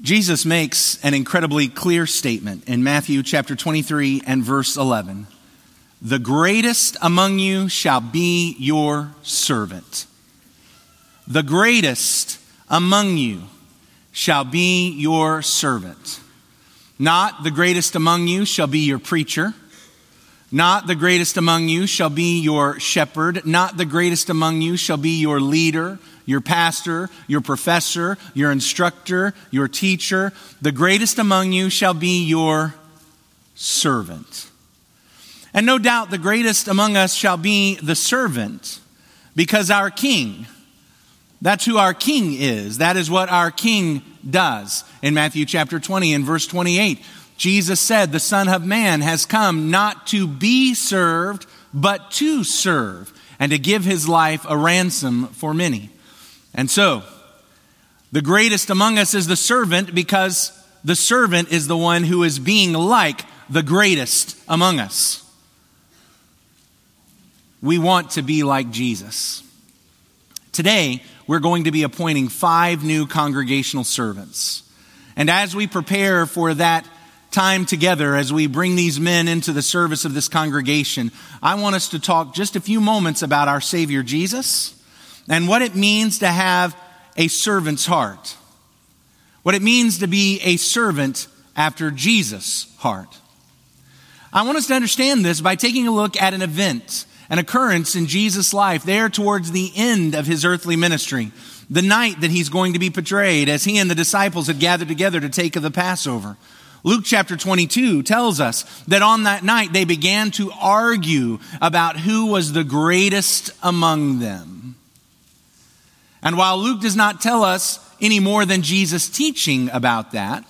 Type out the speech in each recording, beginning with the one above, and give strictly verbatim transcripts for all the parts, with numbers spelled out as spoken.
Jesus makes an incredibly clear statement in Matthew chapter twenty-three and verse eleven. The greatest among you shall be your servant. The greatest among you shall be your servant. Not the greatest among you shall be your preacher. Not the greatest among you shall be your shepherd. Not the greatest among you shall be your leader, your pastor, your professor, your instructor, your teacher. The greatest among you shall be your servant. And no doubt the greatest among us shall be the servant, because our king, that's who our king is. That is what our king does. In Matthew chapter twenty and verse twenty-eight, Jesus said, the Son of Man has come not to be served, but to serve, and to give his life a ransom for many. And so, the greatest among us is the servant, because the servant is the one who is being like the greatest among us. We want to be like Jesus. Today, we're going to be appointing five new congregational servants. And as we prepare for that time together, as we bring these men into the service of this congregation, I want us to talk just a few moments about our Savior Jesus and what it means to have a servant's heart. What it means to be a servant after Jesus' heart. I want us to understand this by taking a look at an event, an occurrence in Jesus' life there towards the end of his earthly ministry, the night that he's going to be betrayed, as he and the disciples had gathered together to take of the Passover. Luke chapter twenty-two tells us that on that night they began to argue about who was the greatest among them. And while Luke does not tell us any more than Jesus' teaching about that,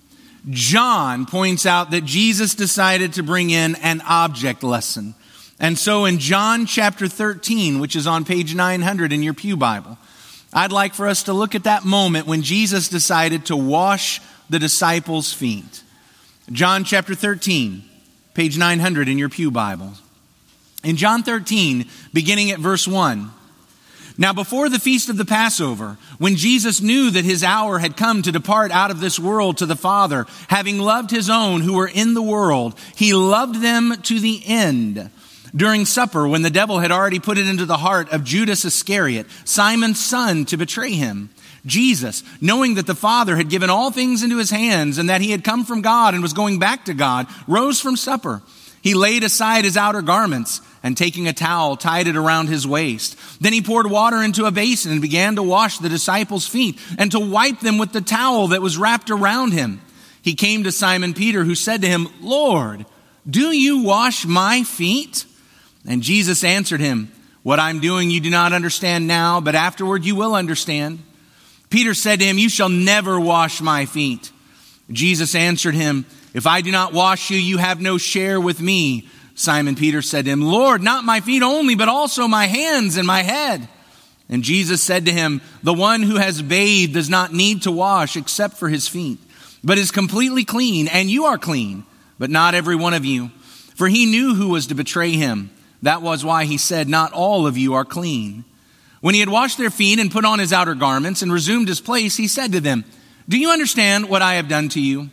John points out that Jesus decided to bring in an object lesson. And so in John chapter thirteen, which is on page nine hundred in your pew Bible, I'd like for us to look at that moment when Jesus decided to wash the disciples' feet. John chapter thirteen, page nine hundred in your pew Bible. In John thirteen, beginning at verse one, now before the feast of the Passover, when Jesus knew that his hour had come to depart out of this world to the Father, having loved his own who were in the world, he loved them to the end. During supper, when the devil had already put it into the heart of Judas Iscariot, Simon's son, to betray him, Jesus, knowing that the Father had given all things into his hands and that he had come from God and was going back to God, rose from supper. He laid aside his outer garments and taking a towel, tied it around his waist. Then he poured water into a basin and began to wash the disciples' feet and to wipe them with the towel that was wrapped around him. He came to Simon Peter, who said to him, Lord, do you wash my feet? And Jesus answered him, what I'm doing you do not understand now, but afterward you will understand. Peter said to him, you shall never wash my feet. Jesus answered him, if I do not wash you, you have no share with me. Simon Peter said to him, Lord, not my feet only, but also my hands and my head. And Jesus said to him, the one who has bathed does not need to wash except for his feet, but is completely clean, and you are clean, but not every one of you. For he knew who was to betray him. That was why he said, not all of you are clean. When he had washed their feet and put on his outer garments and resumed his place, he said to them, do you understand what I have done to you?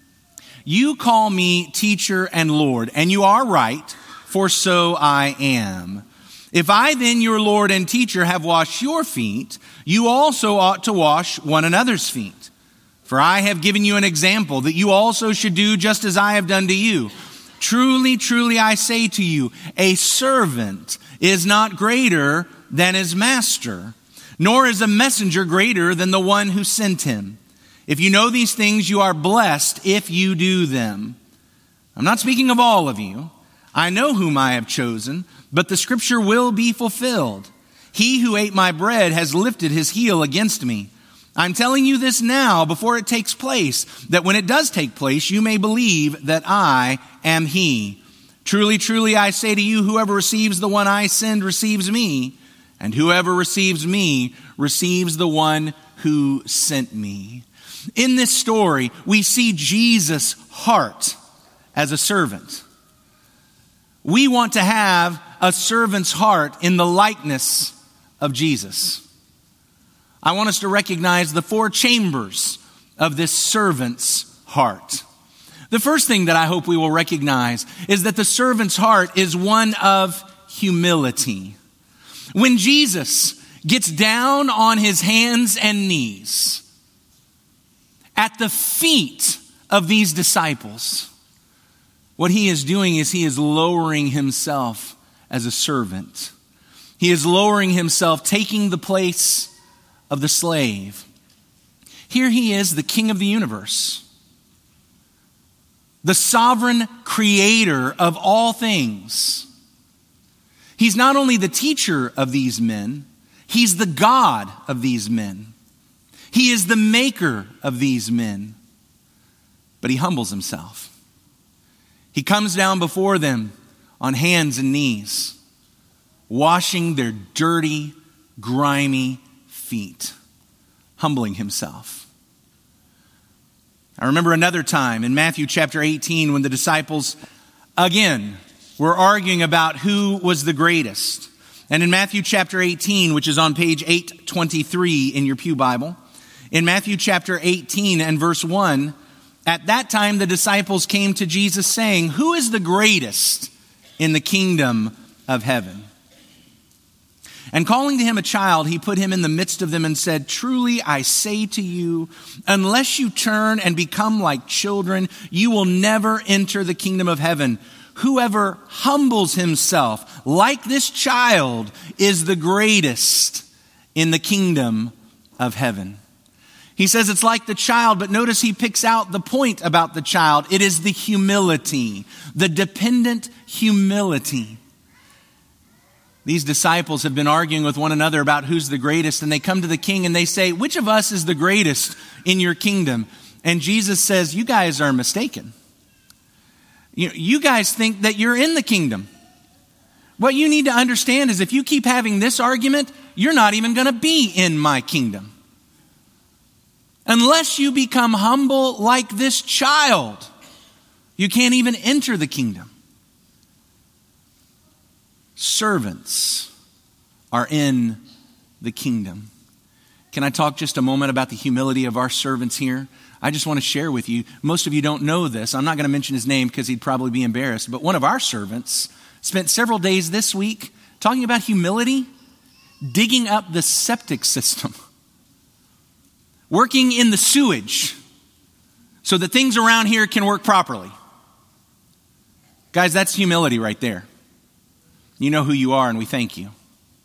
You call me teacher and Lord, and you are right, for so I am. If I then, your Lord and teacher, have washed your feet, you also ought to wash one another's feet. For I have given you an example that you also should do just as I have done to you. Truly, truly, I say to you, a servant is not greater than his master, nor is a messenger greater than the one who sent him. If you know these things, you are blessed if you do them. I'm not speaking of all of you. I know whom I have chosen, but the scripture will be fulfilled. He who ate my bread has lifted his heel against me. I'm telling you this now before it takes place, that when it does take place, you may believe that I am he. Truly, truly, I say to you, whoever receives the one I send receives me, and whoever receives me receives the one who sent me. In this story, we see Jesus' heart as a servant. We want to have a servant's heart in the likeness of Jesus. I want us to recognize the four chambers of this servant's heart. The first thing that I hope we will recognize is that the servant's heart is one of humility. When Jesus gets down on his hands and knees at the feet of these disciples, what he is doing is he is lowering himself as a servant. He is lowering himself, taking the place of the slave. Here he is, the King of the universe, the sovereign creator of all things. He's not only the teacher of these men, he's the God of these men. He is the maker of these men. But he humbles himself. He comes down before them on hands and knees, washing their dirty, grimy feet, humbling himself. I remember another time in Matthew chapter eighteen when the disciples again were arguing about who was the greatest. And in Matthew chapter eighteen, which is on page eight twenty-three in your pew Bible, in Matthew chapter eighteen and verse one, at that time the disciples came to Jesus saying, "Who is the greatest in the kingdom of heaven?" And calling to him a child, he put him in the midst of them and said, "Truly I say to you, unless you turn and become like children, you will never enter the kingdom of heaven. Whoever humbles himself like this child is the greatest in the kingdom of heaven." He says it's like the child, but notice he picks out the point about the child. It is the humility, the dependent humility. These disciples have been arguing with one another about who's the greatest, and they come to the king and they say, "Which of us is the greatest in your kingdom?" And Jesus says, "You guys are mistaken. You, you guys think that you're in the kingdom. What you need to understand is if you keep having this argument, you're not even going to be in my kingdom. Unless you become humble like this child, you can't even enter the kingdom." Servants are in the kingdom. Can I talk just a moment about the humility of our servants here? I just want to share with you. Most of you don't know this. I'm not going to mention his name because he'd probably be embarrassed. But one of our servants spent several days this week talking about humility, digging up the septic system, working in the sewage so that things around here can work properly. Guys, that's humility right there. You know who you are, and we thank you.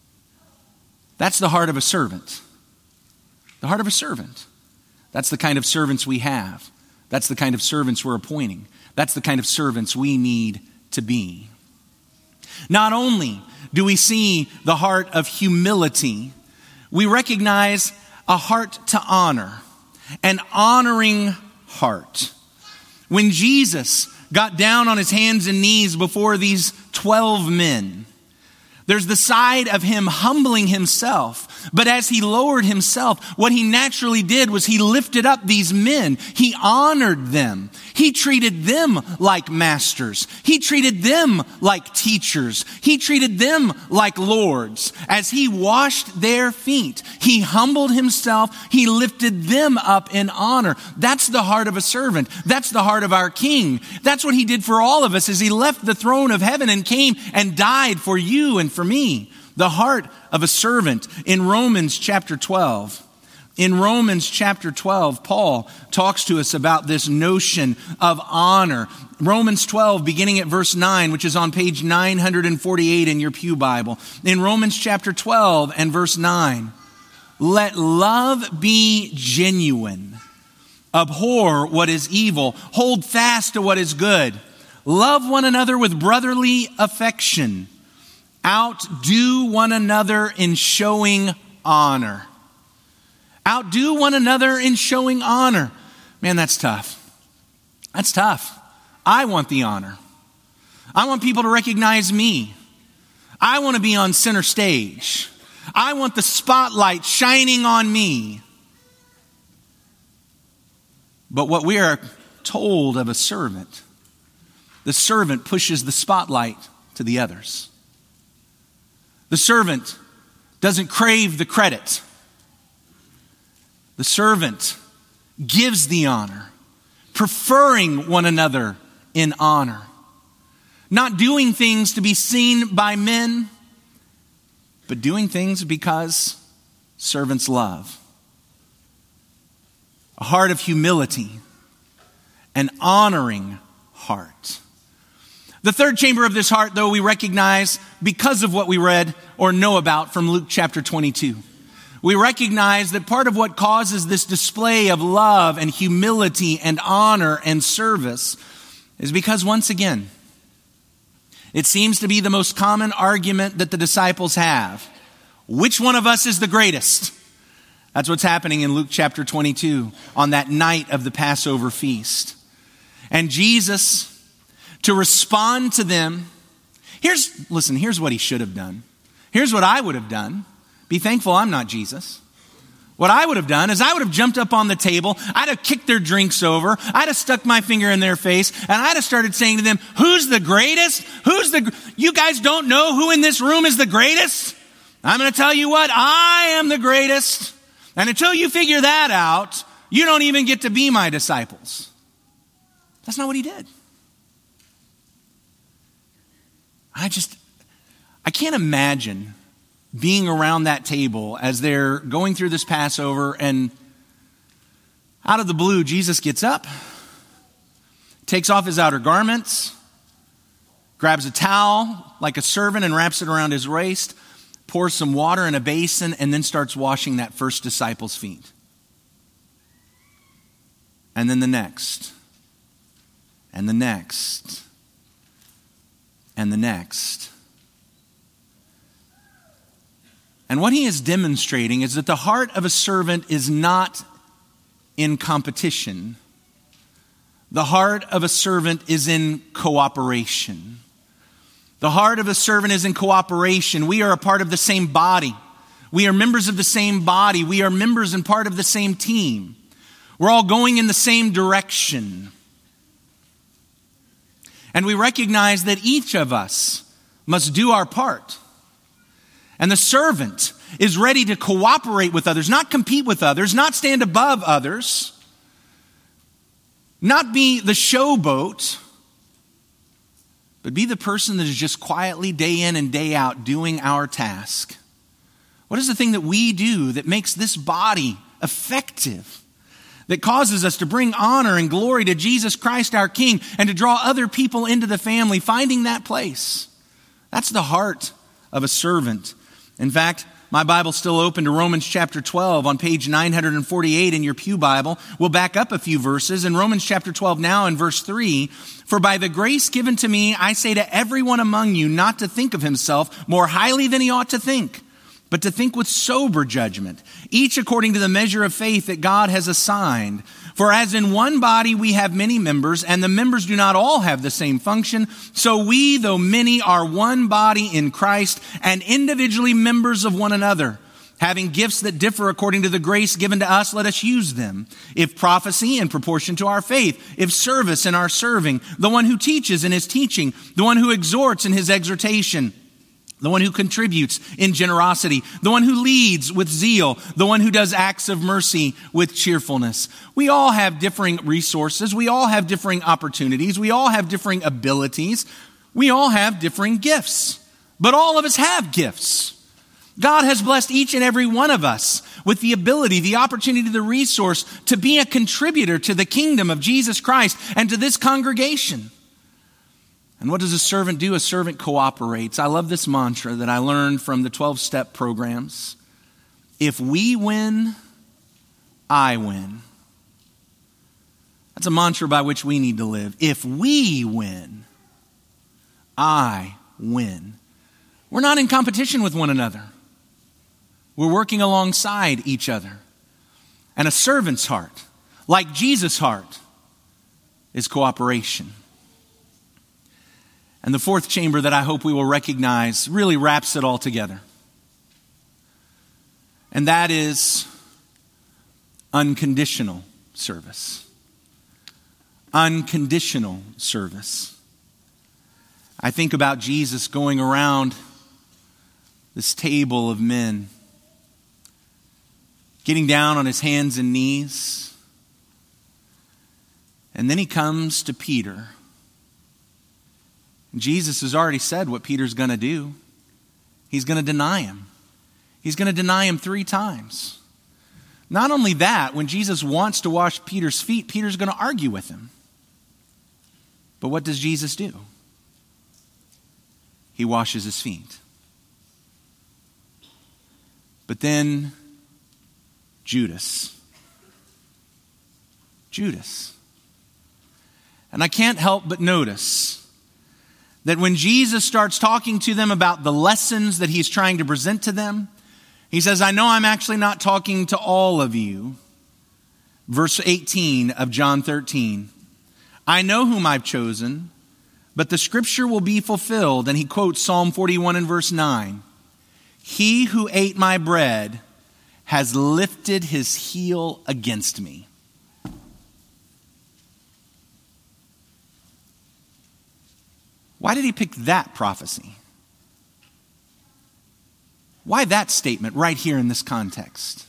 That's the heart of a servant. The heart of a servant. That's the kind of servants we have. That's the kind of servants we're appointing. That's the kind of servants we need to be. Not only do we see the heart of humility, we recognize a heart to honor, an honoring heart. When Jesus got down on his hands and knees before these twelve men, there's the side of him humbling himself. But as he lowered himself, what he naturally did was he lifted up these men. He honored them. He treated them like masters. He treated them like teachers. He treated them like lords. As he washed their feet, he humbled himself. He lifted them up in honor. That's the heart of a servant. That's the heart of our King. That's what he did for all of us as he left the throne of heaven and came and died for you and for me. The heart of a servant. In Romans chapter twelve, in Romans chapter twelve, Paul talks to us about this notion of honor. Romans twelve, beginning at verse nine, which is on page nine forty-eight in your pew Bible. In Romans chapter twelve and verse nine, "Let love be genuine. Abhor what is evil. Hold fast to what is good. Love one another with brotherly affection. Outdo one another in showing honor." Outdo one another in showing honor. Man, that's tough. That's tough. I want the honor. I want people to recognize me. I want to be on center stage. I want the spotlight shining on me. But what we are told of a servant, the servant pushes the spotlight to the others. The servant doesn't crave the credit. The servant gives the honor, preferring one another in honor, not doing things to be seen by men, but doing things because servants love. A heart of humility, an honoring heart. The third chamber of this heart, though, we recognize because of what we read or know about from Luke chapter twenty-two. We recognize that part of what causes this display of love and humility and honor and service is because, once again, it seems to be the most common argument that the disciples have. Which one of us is the greatest? That's what's happening in Luke chapter twenty-two on that night of the Passover feast. And Jesus, to respond to them, here's, listen, here's what he should have done. Here's what I would have done. Be thankful I'm not Jesus. What I would have done is I would have jumped up on the table. I'd have kicked their drinks over. I'd have stuck my finger in their face. And I'd have started saying to them, who's the greatest? Who's the, you guys don't know who in this room is the greatest? I'm going to tell you what, I am the greatest. And until you figure that out, you don't even get to be my disciples. That's not what he did. I just, I can't imagine being around that table as they're going through this Passover, and out of the blue, Jesus gets up, takes off his outer garments, grabs a towel like a servant and wraps it around his waist, pours some water in a basin, and then starts washing that first disciple's feet. And then the next, and the next, and the next. And what he is demonstrating is that the heart of a servant is not in competition. The heart of a servant is in cooperation. The heart of a servant is in cooperation. We are a part of the same body. We are members of the same body. We are members and part of the same team. We're all going in the same direction. And we recognize that each of us must do our part. And the servant is ready to cooperate with others, not compete with others, not stand above others, not be the showboat, but be the person that is just quietly day in and day out doing our task. What is the thing that we do that makes this body effective, that causes us to bring honor and glory to Jesus Christ our King and to draw other people into the family, finding that place? That's the heart of a servant. In fact, my Bible's still open to Romans chapter twelve on page nine forty-eight in your pew Bible. We'll back up a few verses. In Romans chapter twelve now in verse three, for by the grace given to me, I say to everyone among you not to think of himself more highly than he ought to think, but to think with sober judgment, each according to the measure of faith that God has assigned. For as in one body we have many members, and the members do not all have the same function, so we, though many, are one body in Christ, and individually members of one another. Having gifts that differ according to the grace given to us, let us use them. If prophecy, in proportion to our faith. If service, in our serving. The one who teaches in his teaching. The one who exhorts in his exhortation. The one who contributes in generosity, the one who leads with zeal, the one who does acts of mercy with cheerfulness. We all have differing resources. We all have differing opportunities. We all have differing abilities. We all have differing gifts, but all of us have gifts. God has blessed each and every one of us with the ability, the opportunity, the resource to be a contributor to the kingdom of Jesus Christ and to this congregation. And what does a servant do? A servant cooperates. I love this mantra that I learned from the twelve-step programs. If we win, I win. That's a mantra by which we need to live. If we win, I win. We're not in competition with one another. We're working alongside each other. And a servant's heart, like Jesus' heart, is cooperation. And the fourth chamber that I hope we will recognize really wraps it all together. And that is unconditional service. Unconditional service. I think about Jesus going around this table of men, getting down on his hands and knees, And then he comes to Peter. Jesus has already said what Peter's going to do. He's going to deny him. He's going to deny him three times. Not only that, when Jesus wants to wash Peter's feet, Peter's going to argue with him. But what does Jesus do? He washes his feet. But then Judas. Judas. And I can't help but notice that when Jesus starts talking to them about the lessons that he's trying to present to them, he says, I know I'm actually not talking to all of you. Verse eighteen of John thirteen. I know whom I've chosen, but the scripture will be fulfilled. And he quotes Psalm forty-one and verse nine. He who ate my bread has lifted his heel against me. Why did he pick that prophecy? Why that statement right here in this context?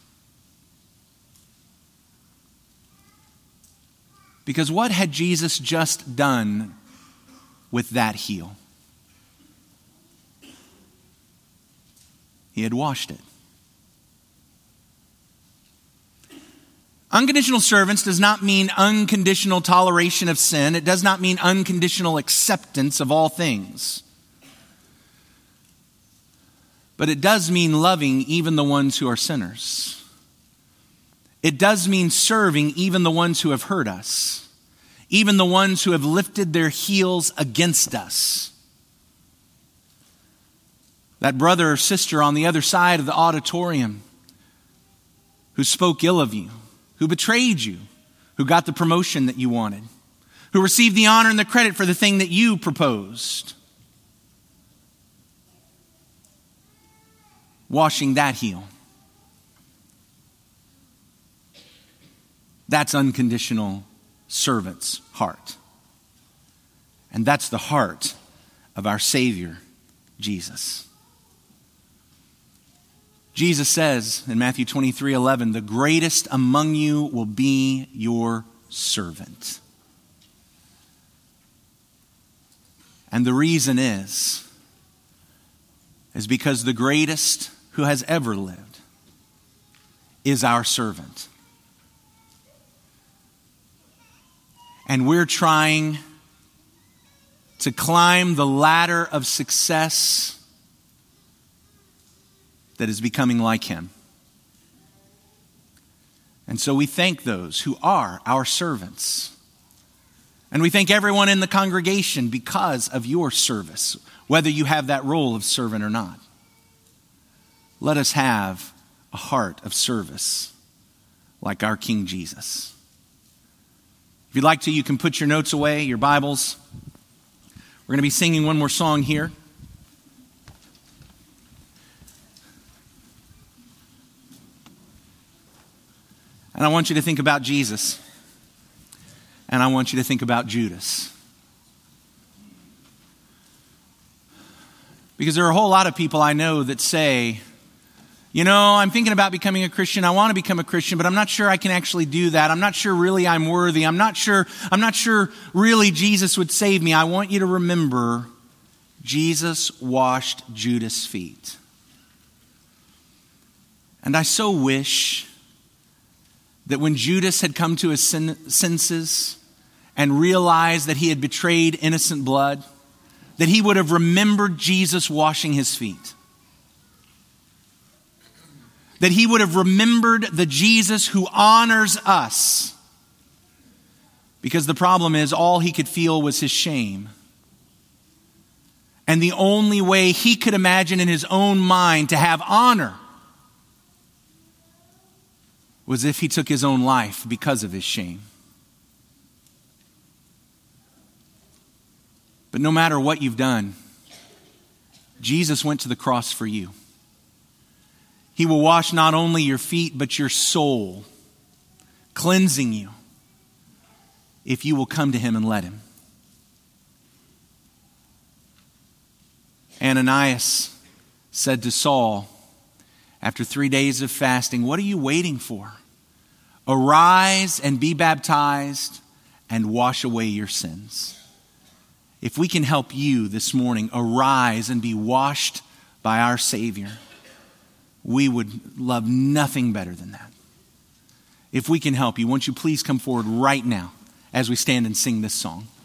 Because what had Jesus just done with that heel? He had washed it. Unconditional servants does not mean unconditional toleration of sin. It does not mean unconditional acceptance of all things. But it does mean loving even the ones who are sinners. It does mean serving even the ones who have hurt us, even the ones who have lifted their heels against us. That brother or sister on the other side of the auditorium who spoke ill of you, who betrayed you, who got the promotion that you wanted, who received the honor and the credit for the thing that you proposed. Washing that heel. That's unconditional servant's heart. And that's the heart of our Savior, Jesus. Jesus says in Matthew twenty-three eleven, the greatest among you will be your servant. And the reason is, is because the greatest who has ever lived is our servant. And we're trying to climb the ladder of success that is becoming like him. And so we thank those who are our servants. And we thank everyone in the congregation because of your service, whether you have that role of servant or not. Let us have a heart of service like our King Jesus. If you'd like to, you can put your notes away, your Bibles. We're going to be singing one more song here. And I want you to think about Jesus. And I want you to think about Judas. Because there are a whole lot of people I know that say, you know, I'm thinking about becoming a Christian. I want to become a Christian, but I'm not sure I can actually do that. I'm not sure really I'm worthy. I'm not sure, I'm not sure really Jesus would save me. I want you to remember Jesus washed Judas' feet. And I so wish that when Judas had come to his sen- senses and realized that he had betrayed innocent blood, that he would have remembered Jesus washing his feet. That he would have remembered the Jesus who honors us. Because the problem is, all he could feel was his shame. And the only way he could imagine in his own mind to have honor was if he took his own life because of his shame. But no matter what you've done, Jesus went to the cross for you. He will wash not only your feet, but your soul, cleansing you if you will come to him and let him. Ananias said to Saul, after three days of fasting, what are you waiting for? Arise and be baptized, and wash away your sins. If we can help you this morning arise and be washed by our Savior, we would love nothing better than that. If we can help you, won't you please come forward right now as we stand and sing this song?